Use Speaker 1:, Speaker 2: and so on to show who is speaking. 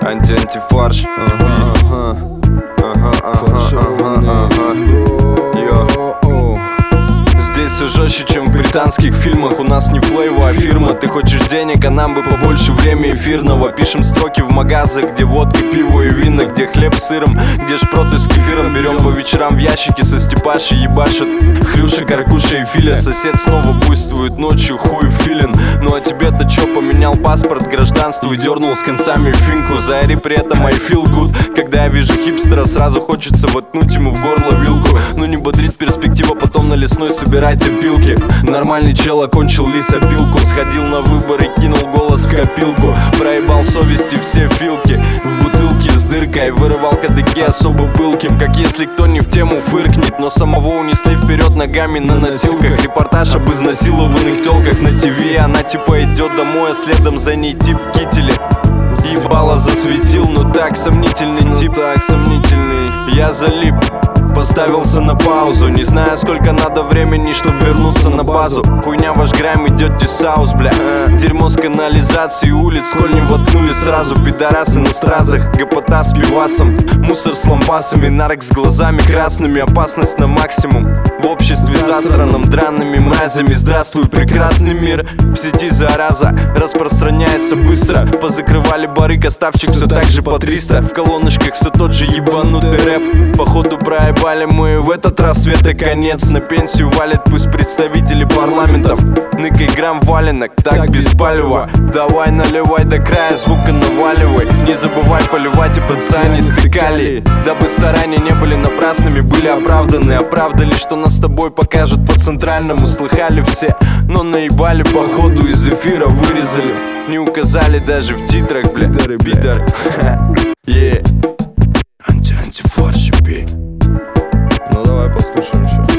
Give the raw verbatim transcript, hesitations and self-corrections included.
Speaker 1: Анти-антифарш. Ага, ага. Ага, ага, ага, ага. Йо. Здесь все жестче, чем в британских фильмах. У нас не флейва, а фирма. Ты хочешь денег, а нам бы побольше время эфирного. Пишем строки в магазах, где водка, пиво и вина, где хлеб с сыром, где шпроты с кефиром. Берем по вечерам в ящики со степаши, ебашат Хрюша, Каркуша и Филя. Сосед снова буйствует ночью, хуй филин. Ну а тебе-то чё, поменял паспорт, гражданство и дернул с концами финку. Заори при этом I feel good. Когда я вижу хипстера, сразу хочется воткнуть ему в горло вилку. Ну не бодрит перспектива потом на лесной собирать опилки. Нормальный чел окончил лесопилку, сходил на выборы, кинул голос в копилку. Проебал совести все филки в бутылке с дыркой, вырывал кадыки особо пылким. Как если кто не в тему фыркнет, но самого унесли вперед ногами на носилках. Репортаж об изнасилованных телках на ТВ. Она типа идет домой, а следом за ней тип в кителе. Ебало засветил, но так сомнительный тип, так сомнительный. Я залип, поставился на паузу. Не знаю, сколько надо времени, чтобы вернуться на базу. Хуйня, ваш грайм идет дисаус, бля. Дерьмо с канализации улиц, сколь не воткнули сразу. Пидорасы на стразах, гопота с пивасом. Мусор с лампасами, нарок с глазами красными. Опасность на максимум в обществе засранном драными мразями. Здравствуй, прекрасный мир. В сети зараза распространяется быстро. Позакрывали бары, оставчик все так же по триста. В колоночках все тот же ебанутый рэп. Походу проебали мы в этот раз света конец. На пенсию валят пусть представители парламентов. Ныкай грамм валенок, так без палева. Давай наливай до края, звука наваливай. Не забывай поливать и пацаны не стыкали. Дабы старания не были напрасными, были оправданы. Оправдали, что нас с тобой покажут по центральному. Слыхали все, но наебали походу из эфира вырезали. Не указали даже в титрах, бля. Бидары, бидары. Yeah. Анти-антифарш, пей.
Speaker 2: Ну давай послушаем еще.